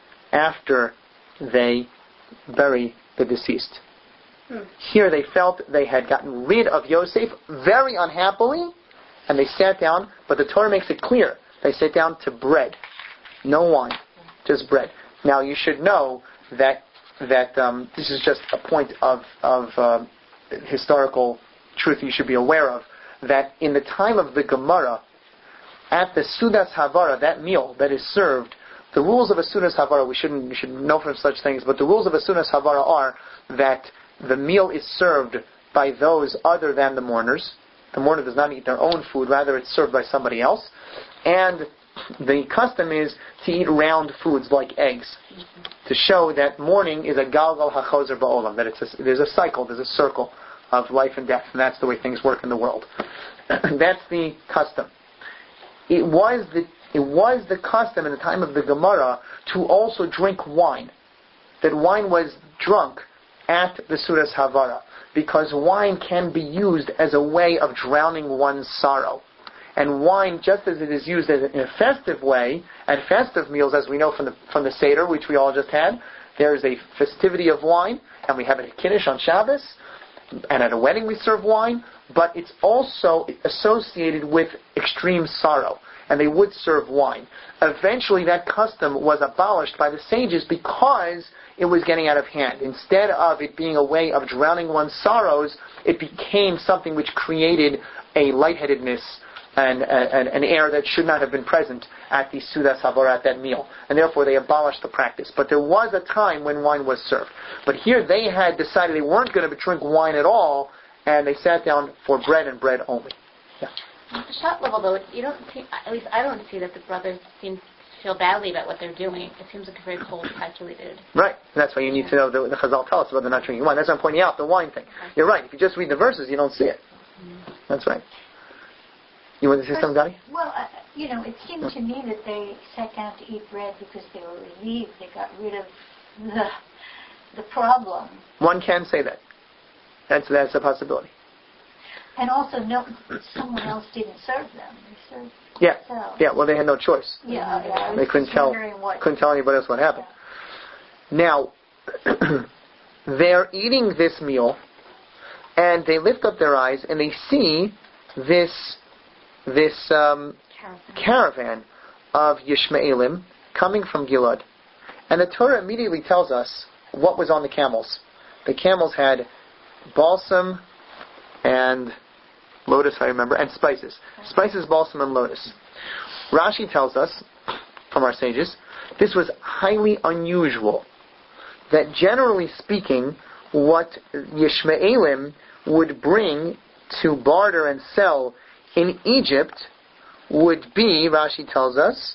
after they bury the deceased. Hmm. Here they felt they had gotten rid of Yosef very unhappily, and they sat down, but the Torah makes it clear. They sat down to bread. No wine, just bread. Now you should know that that um, this is just a point of, of uh, historical truth you should be aware of, that in the time of the Gemara, at the Sudas Havara, that meal that is served, the rules of a Sudas Havara, we shouldn't we should know from such things, but the rules of a Sudas Havara are that the meal is served by those other than the mourners. The mourner does not eat their own food, rather it's served by somebody else. And the custom is to eat round foods like eggs, to show that mourning is a galgal hachozer ba'olam, that it's a, there's a cycle, there's a circle of life and death, and that's the way things work in the world. That's the custom. It was the it was the custom in the time of the Gemara to also drink wine. That wine was drunk at the Sudas Havara, because wine can be used as a way of drowning one's sorrow. And wine, just as it is used as in a festive way, at festive meals, as we know from the from the Seder, which we all just had, there is a festivity of wine, and we have a Kiddush on Shabbos, and at a wedding we serve wine, but it's also associated with extreme sorrow, and they would serve wine. Eventually that custom was abolished by the sages because it was getting out of hand. Instead of it being a way of drowning one's sorrows, it became something which created a lightheadedness and, and an air that should not have been present at the Sudas Havara, at that meal. And therefore they abolished the practice. But there was a time when wine was served. But here they had decided they weren't going to drink wine at all, and they sat down for bread and bread only. Yeah. At the shop level, though, you don't see, at least I don't see that the brothers seem to feel badly about what they're doing. It seems like a very cold, calculated... Right. That's why you need to know, the, the Chazal tell us about they're not drinking wine. That's why I'm pointing out the wine thing. Okay. You're right. If you just read the verses, you don't see it. Mm-hmm. That's right. You want to say something, Dottie? Well, uh, you know, it seemed to me that they sat down to eat bread because they were relieved. They got rid of the the problem. One can say that. That's that's a possibility. And also, no, someone else didn't serve them. They served yeah, themselves. yeah. Well, they had no choice. Yeah, yeah. They couldn't tell what, couldn't tell anybody else what happened. Yeah. Now, they're eating this meal, and they lift up their eyes and they see this. this um, caravan. caravan of Yishmaelim coming from Gilad. And the Torah immediately tells us what was on the camels. The camels had balsam and lotus, I remember, and spices. Spices, balsam, and lotus. Rashi tells us, from our sages, this was highly unusual. That generally speaking, what Yishmaelim would bring to barter and sell in Egypt would be, Rashi tells us,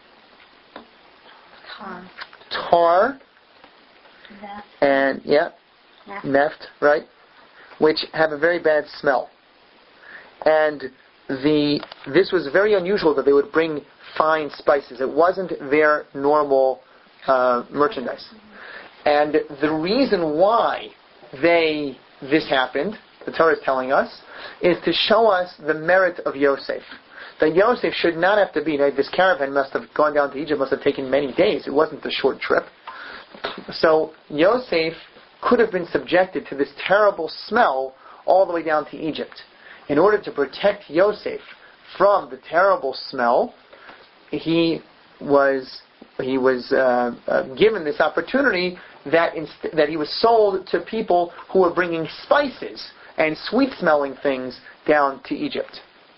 tar, tar neft. and, yeah, neft. neft, right, which have a very bad smell. And the this was very unusual that they would bring fine spices. It wasn't their normal uh, merchandise. And the reason why they this happened, the Torah is telling us, is to show us the merit of Yosef. That Yosef should not have to be, this caravan must have gone down to Egypt, must have taken many days. It wasn't a short trip. So Yosef could have been subjected to this terrible smell all the way down to Egypt. In order to protect Yosef from the terrible smell, he was he was uh, uh, given this opportunity that inst- that he was sold to people who were bringing spices and sweet-smelling things down to Egypt.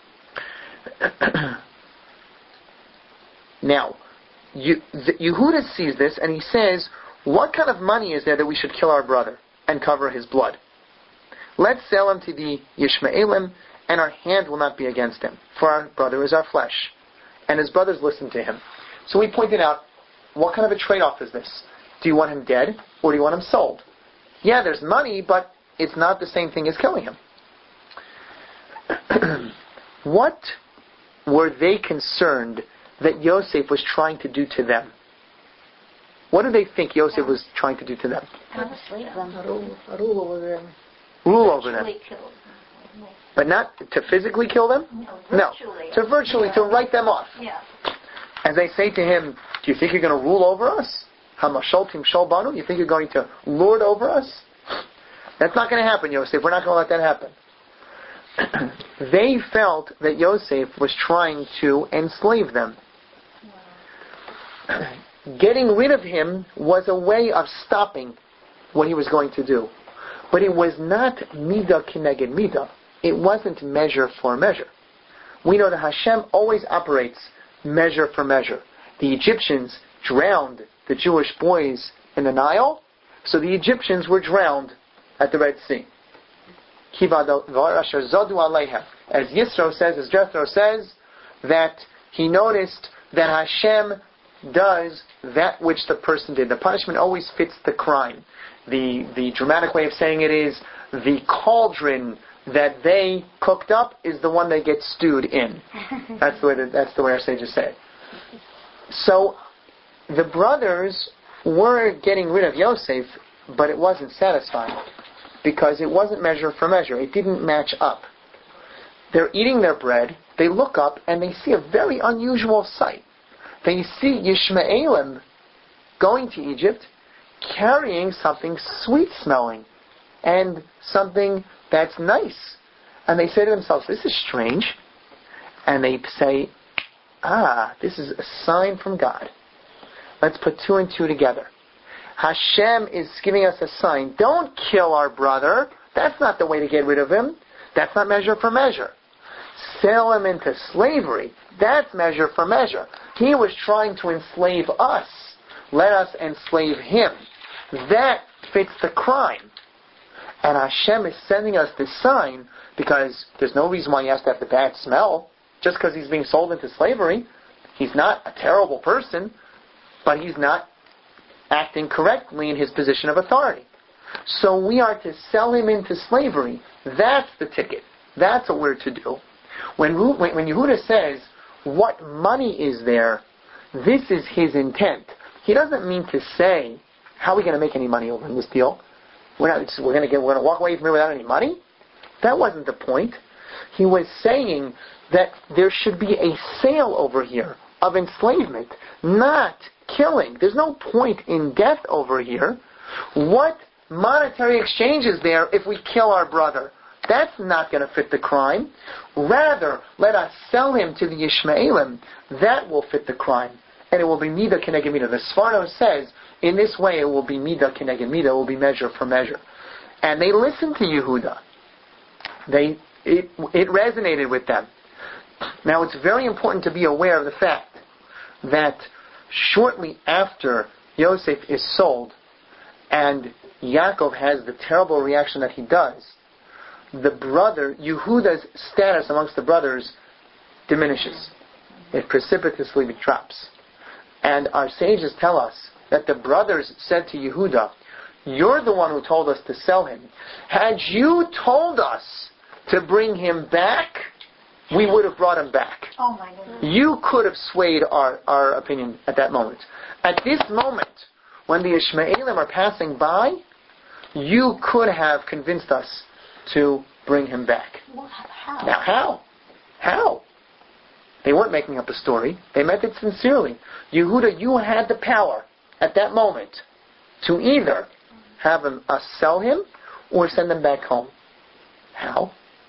Now, you, the, Yehuda sees this and he says, what kind of money is there that we should kill our brother and cover his blood? Let's sell him to the Yishmaelim, and our hand will not be against him, for our brother is our flesh. And his brothers listened to him. So we pointed out, what kind of a trade-off is this? Do you want him dead, or do you want him sold? Yeah, there's money, but it's not the same thing as killing him. What were they concerned that Yosef was trying to do to them? What do they think Yosef was trying to do to them? Rule, rule over them. Rule over them. But not to physically kill them? No, virtually. No, to virtually, to write them off. Yeah. As they say to him, do you think you're going to rule over us? Hamasholtim Sholbanu? You think you're going to lord over us? That's not going to happen, Yosef. We're not going to let that happen. They felt that Yosef was trying to enslave them. Getting rid of him was a way of stopping what he was going to do. But it was not midah kineged midah. It wasn't measure for measure. We know that Hashem always operates measure for measure. The Egyptians drowned the Jewish boys in the Nile, so the Egyptians were drowned at the Red Sea. As Yisro says, as Jethro says, that he noticed that Hashem does that which the person did. The punishment always fits the crime. The the dramatic way of saying it is, the cauldron that they cooked up is the one that gets stewed in. That's the way that, that's the way our sages say it. So the brothers were getting rid of Yosef, but it wasn't satisfying, because it wasn't measure for measure. It didn't match up. They're eating their bread, they look up, and they see a very unusual sight. They see Yishmaelim going to Egypt, carrying something sweet-smelling, and something that's nice. And they say to themselves, this is strange. And they say, ah, this is a sign from God. Let's put two and two together. Hashem is giving us a sign. Don't kill our brother. That's not the way to get rid of him. That's not measure for measure. Sell him into slavery. That's measure for measure. He was trying to enslave us. Let us enslave him. That fits the crime. And Hashem is sending us this sign because there's no reason why he has to have the bad smell just because he's being sold into slavery. He's not a terrible person, but he's not acting correctly in his position of authority. So we are to sell him into slavery. That's the ticket. That's what we're to do. When, when Yehuda says, what money is there, this is his intent. He doesn't mean to say, how are we going to make any money over in this deal? We're not. We're going to get. We're going to walk away from here without any money. That wasn't the point. He was saying that there should be a sale over here of enslavement, not killing. There's no point in death over here. What monetary exchange is there if we kill our brother? That's not going to fit the crime. Rather, let us sell him to the Yishmaelim. That will fit the crime. And it will be midah keneged midah. The Sforno says, in this way it will be midah keneged midah. It will be measure for measure. And they listened to Yehuda. They, it, it resonated with them. Now it's very important to be aware of the fact that shortly after Yosef is sold and Yaakov has the terrible reaction that he does, the brother, Yehuda's status amongst the brothers diminishes. It precipitously drops. And our sages tell us that the brothers said to Yehuda, you're the one who told us to sell him. Had you told us to bring him back, we would have brought him back. Oh my goodness. You could have swayed our, our opinion at that moment. At this moment, when the Ishmaelim are passing by, you could have convinced us to bring him back. Well, how? Now, how? How? They weren't making up a story. They meant it sincerely. Yehuda, you had the power at that moment to either have him, us sell him or send him back home. How?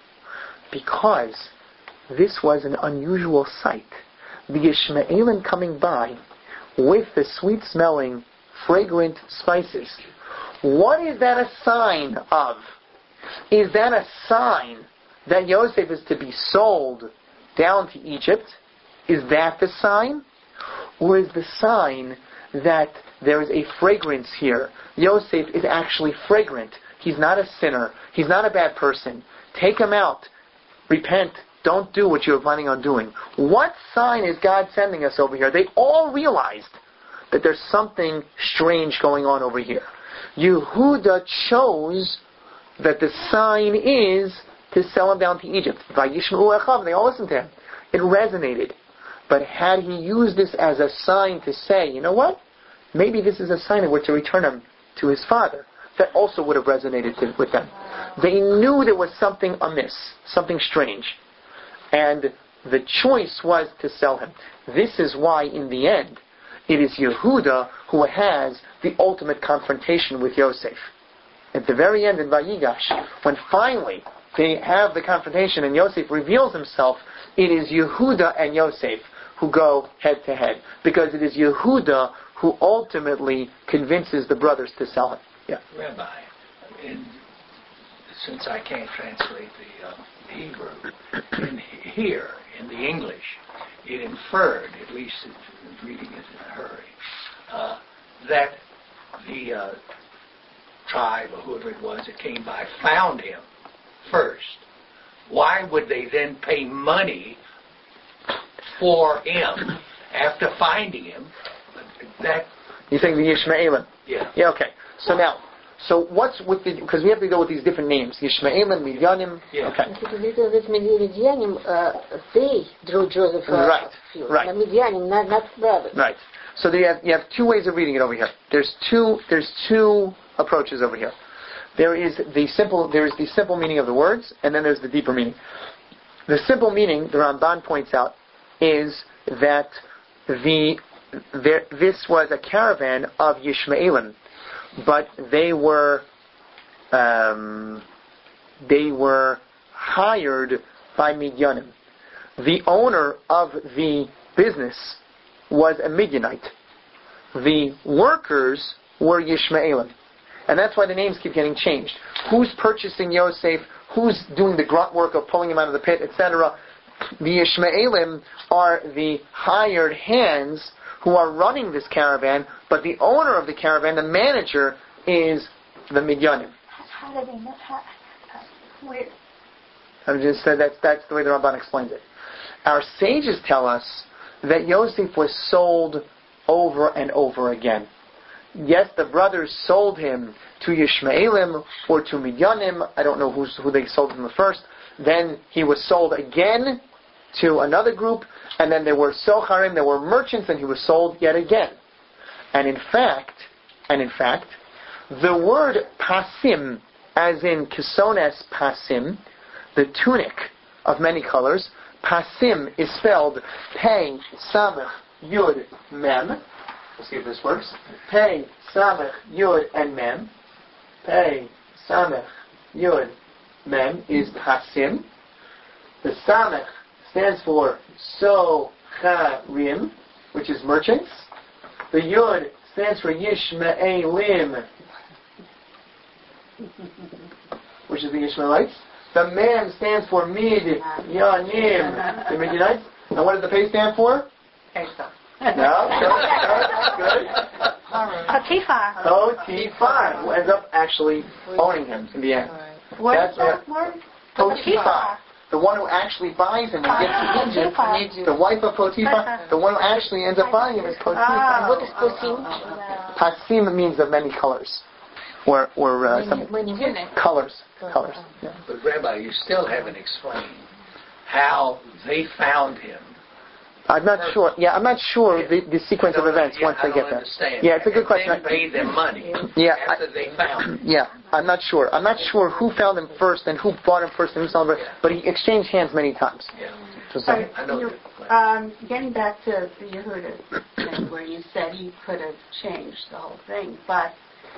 Because this was an unusual sight. The Ishmaelim coming by with the sweet-smelling, fragrant spices. What is that a sign of? Is that a sign that Yosef is to be sold down to Egypt? Is that the sign? Or is the sign that there is a fragrance here? Yosef is actually fragrant. He's not a sinner. He's not a bad person. Take him out. Repent. Don't do what you're planning on doing. What sign is God sending us over here? They all realized that there's something strange going on over here. Yehuda chose that the sign is to sell him down to Egypt. Vayishma'u echav, they all listened to him. It resonated. But had he used this as a sign to say, you know what? Maybe this is a sign that we're to return him to his father. That also would have resonated to, with them. They knew there was something amiss, something strange. And the choice was to sell him. This is why, in the end, it is Yehuda who has the ultimate confrontation with Yosef. At the very end in Vayigash, when finally they have the confrontation and Yosef reveals himself, it is Yehuda and Yosef who go head to head. Because it is Yehuda who ultimately convinces the brothers to sell him. Yeah. Rabbi, in, since I can't translate the uh, Hebrew, in here, in the English, it inferred, at least reading it in a hurry, uh, that the uh, tribe, or whoever it was that came by, found him first. Why would they then pay money for him after finding him? That you think the Yishmaelim? Yeah. Yeah. Okay. So now, so what's with the? Because we have to go with these different names: Yishmaelim, Midyanim. Yeah. Okay. They drew Joseph. Right. Right. Midyanim, not not brothers. Right. So there you have you have two ways of reading it over here. There's two there's two approaches over here. There is the simple there is the simple meaning of the words, and then there's the deeper meaning. The simple meaning, the Ramban points out, is that the there, this was a caravan of Yishmaelim, but they were um, they were hired by Midyanim. The owner of the business was a Midianite. The workers were Yishmaelim. And that's why the names keep getting changed. Who's purchasing Yosef? Who's doing the grunt work of pulling him out of the pit, et cetera? The Yishmaelim are the hired hands who are running this caravan, but the owner of the caravan, the manager, is the Midyanim. How do they know? How, how, where? I just said that's that's the way the Ramban explains it. Our sages tell us that Yosef was sold over and over again. Yes, the brothers sold him to Yishmaelim or to Midyanim. I don't know who's, who they sold him the first. Then he was sold again to another group, and then there were Socharim, there were merchants, and he was sold yet again. And in fact, and in fact, the word pasim, as in kisones pasim, the tunic of many colors, pasim is spelled Pei Samech Yud Mem. Let's see if this works. Pei Samech Yud and Mem. Pei Samech Yud Mem is pasim. The Samech stands for Socharim, which is merchants. The Yud stands for Yishmaelim, which is the Ishmaelites. The Mem stands for Midyanim, the Midianites. And what does the Pei stand for? Pesach. No, good, good. Potiphar. Potiphar, who ends up actually owning him in the end. What That's is that word? Potiphar, the one who actually buys him and gets to Egypt. The wife of Potiphar, the one who actually ends up buying him is Potiphar. What is Pasim? Pasim means of many colors. Or, or uh, some colors. Colors. Yeah. But Rabbi, you still haven't explained how they found him I'm not sure. Yeah, I'm not sure Yeah. the, the sequence of events yeah, once I they get don't there. understand. Yeah, it's a good And question. then pay them money Yeah, after they found it. Yeah, I'm not sure. I'm not sure who found him first and who bought him first and who sold him, Yeah. but he exchanged hands many times. Yeah. Just Sorry, I know. you, um, getting back to the Yehuda thing where you said he could have changed the whole thing, but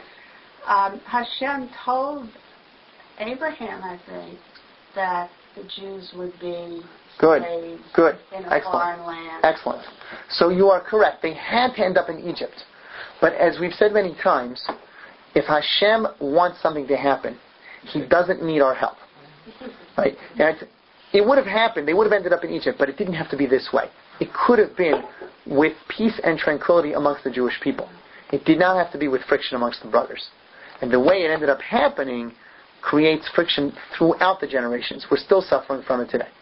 um, Hashem told Abraham, I think, that the Jews would be Good. slaves Good. in a Excellent. foreign land. Excellent. So you are correct. They had to end up in Egypt. But as we've said many times, if Hashem wants something to happen, He doesn't need our help. Right? And it would have happened. They would have ended up in Egypt, but it didn't have to be this way. It could have been with peace and tranquility amongst the Jewish people. It did not have to be with friction amongst the brothers. And the way it ended up happening creates friction throughout the generations. We're still suffering from it today.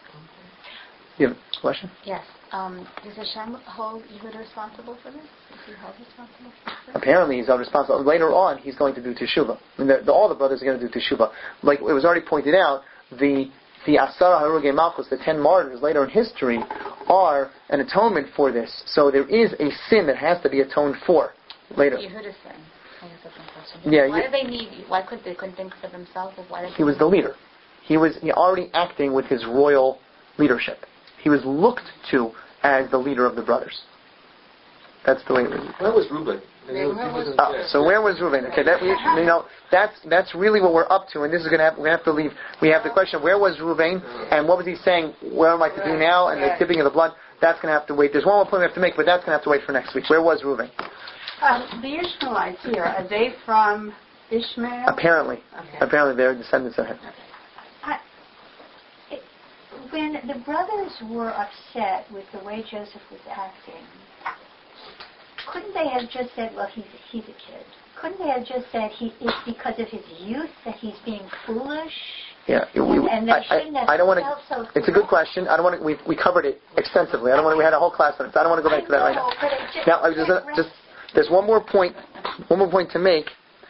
You have a question? Yes. Um, does Hashem hold Yehuda responsible for this? Is he held responsible for this? Apparently he's held responsible. Later on, he's going to do teshuvah. I mean, the, the, all the brothers are going to do teshuvah. Like it was already pointed out, the the Asara Harugei Malchus, the ten martyrs later in history, are an atonement for this. So there is a sin that has to be atoned for later. Yehuda's sin. I guess that's my question. Yeah, why you, do they need? Why could they couldn't think for themselves? Why did he was the leader. He was he already acting with his royal leadership. He was looked to as the leader of the brothers. That's the way it was. Where was Reuben? Yeah, where was- Oh, so where was Reuben? Okay, that we, you know, that's that's really what we're up to, and this is going to have we have to leave. We have the question: where was Reuben, and what was he saying? Where am I to do now? And the tipping of the blood. That's going to have to wait. There's one more point we have to make, but that's going to have to wait for next week. Where was Reuben? Um, the Ishmaelites here, are they from Ishmael? Apparently, Okay. apparently they're descendants of him. I, it, when the brothers were upset with the way Joseph was acting, couldn't they have just said, well, he's, he's a kid? Couldn't they have just said, he, it's because of his youth that he's being foolish? Yeah, we, And, and they I, shouldn't have I, I don't want felt so to. It's a good question. I don't want to. We we covered it extensively. I don't want to. We had a whole class on it. So I don't want to go back to that right now. But it just, Now, I was just, just there's one more point, one more point to make,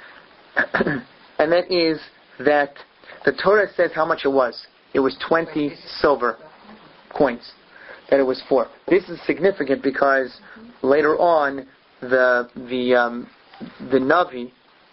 and that is that the Torah says how much it was. It was twenty silver coins that it was for. This is significant because later on, the the um, the Navi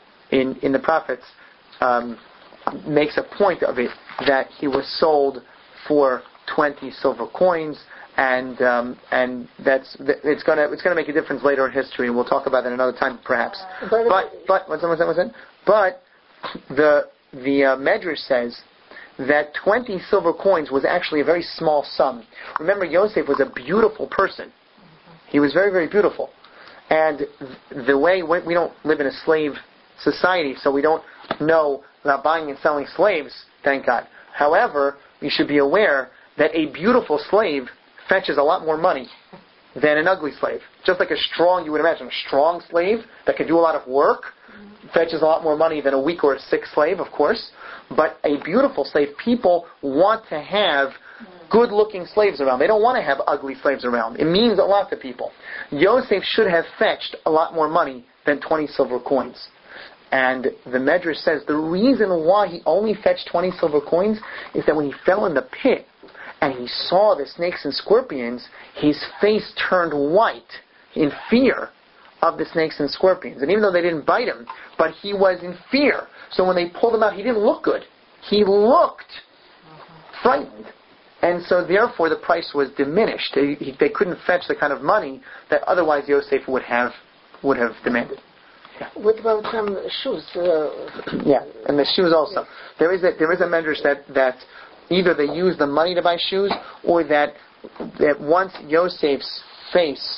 in in the prophets um, makes a point of it that he was sold for twenty silver coins. And um, and that's it's gonna it's gonna make a difference later in history, and we'll talk about that another time perhaps. But but what's that? What's that? What's that? But the the uh, Medrash says that twenty silver coins was actually a very small sum. Remember, Yosef was a beautiful person. He was very very beautiful, and the way we don't live in a slave society, so we don't know about buying and selling slaves. Thank God. However, you should be aware that a beautiful slave fetches a lot more money than an ugly slave. Just like a strong, you would imagine, a strong slave that can do a lot of work fetches a lot more money than a weak or a sick slave, of course. But a beautiful slave, people want to have good-looking slaves around. They don't want to have ugly slaves around. It means a lot to people. Yosef should have fetched a lot more money than twenty silver coins. And the Medrash says the reason why he only fetched twenty silver coins is that when he fell in the pit, and he saw the snakes and scorpions, his face turned white in fear of the snakes and scorpions. And even though they didn't bite him, but he was in fear. So when they pulled him out, he didn't look good. He looked frightened. And so therefore the price was diminished. They, he, they couldn't fetch the kind of money that otherwise Yosef would have would have demanded. Yeah. What about some shoes? Uh, yeah, and the shoes also. Yes. There is a there is a medrash that that either they used the money to buy shoes, or that that once Yosef's face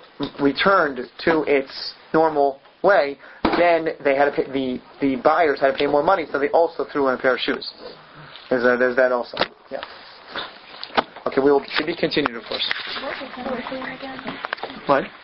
returned to its normal way, then they had to pay, the the buyers had to pay more money, so they also threw in a pair of shoes. There's a, there's that also. Yeah. Okay, we will to be continued, of course. What was that again? What?